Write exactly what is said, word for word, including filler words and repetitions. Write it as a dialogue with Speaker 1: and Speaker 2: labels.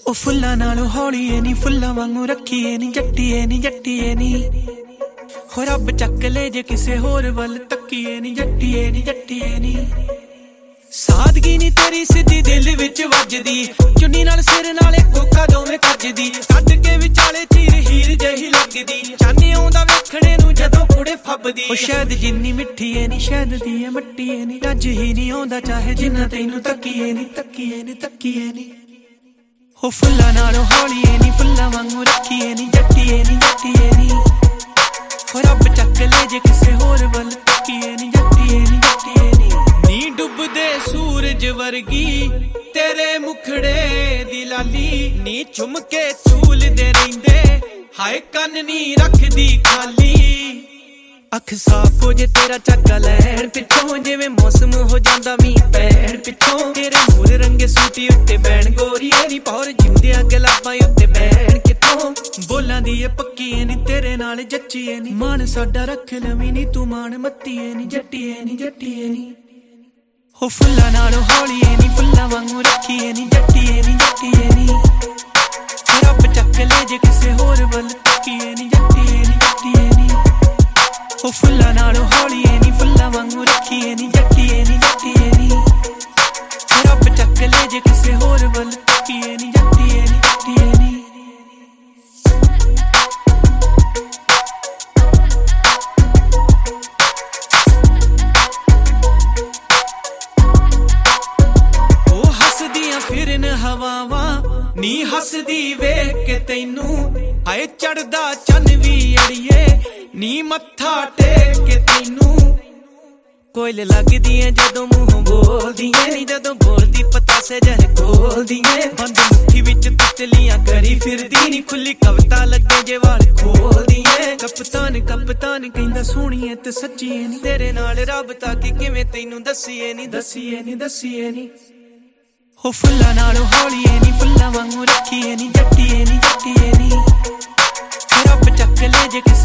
Speaker 1: ओ फुल्लां नालों हौलीए नी फुल्लां वांगू रखीए नी जट्टीए नी जट्टीए नी हो रब चक ले जे किसे होर वल तकीए नी जट्टीए नी जट्टीए नी सादगी नी तेरी सिद्धी दिल विच वजदी चुन्नी नाल सिर नाले कोका दोवें कजदी कड के विचाले चीर हीर जही लगदी चाने आउंदा वेखणे नूं जदों कुड़े फबदी ओ शायद जिन्नी मिठीए नी शायद दी ए मट्टीए नी रज ही नी आउंदा चाहे जिन्ना तैनूं तकीए नी तकीए नी तकीए नी हो फुल्लां नालों हौलीए नी फुल्लां वांगू रखीए नी जट्टीए नी जट्टीए नी हो रब चक ले जे किसे होर वल तकीए नी जट्टीए नी जट्टीए नी नी डुबदे सूरज वर्गी तेरे मुखड़े दी लाली नी चुम के झूलदे रहिंदे हाय कन नी रखदी खाली अख साफ हो जे तेरा चक्का लैण पिछों जिवें मौसम हो जांदा मीं पैण पिछों तेरे मूर रंगे सूटी उत्ते बैण गोरीए नी पौर जिंदिया गलाबां उत्ते बैण किथों बोलां दी ए पक्कीए नी तेरे नाल जच्चीए नी मान साडा रख लवीं नी तू मान मत्तीए नी जट्टीए नी जट्टीए नी हो फुल्लां नालों हौलीए नी फुल्लां वांगू रखीए नी जट्टीए नी जट्टीए नी रब चक ले जे किसे होर वल तकीए नी जट्टीए नी जट्टीए नी ओ फुल्लां नालों हौलीए नी फुल्लां वांगू रखीए नी जट्टीए नी जट्टीए नी रब चक ले जे किसे होर वल तकीए नी जट्टीए नी जट्टीए नी ओ हसदियां फिरन हवावां नी हसदी वेख के तैनू हाय चढ़दा चन्न वी अड़िए नी मत्था टेक के तैनू कोयल लगदी है जदों मुंह बोलदी है नी जदों बोलदी पतासे जह खोलदी है बंद मुट्ठी विच तितलियां करी फिरदी नी खुली कविता लगे जे वाल खोलदी है कप्तान कप्तान कहंदा सोहणीए ते सच्चीए नी तेरे नाल रब ताकि किवें तैनू दसीए नी दसीए नी दसीए नी हो फुल्लां नालों हौलीए नी फुल्लां वांगू रखीए नी जट्टीए नी जट्टीए नी रब चक ले जे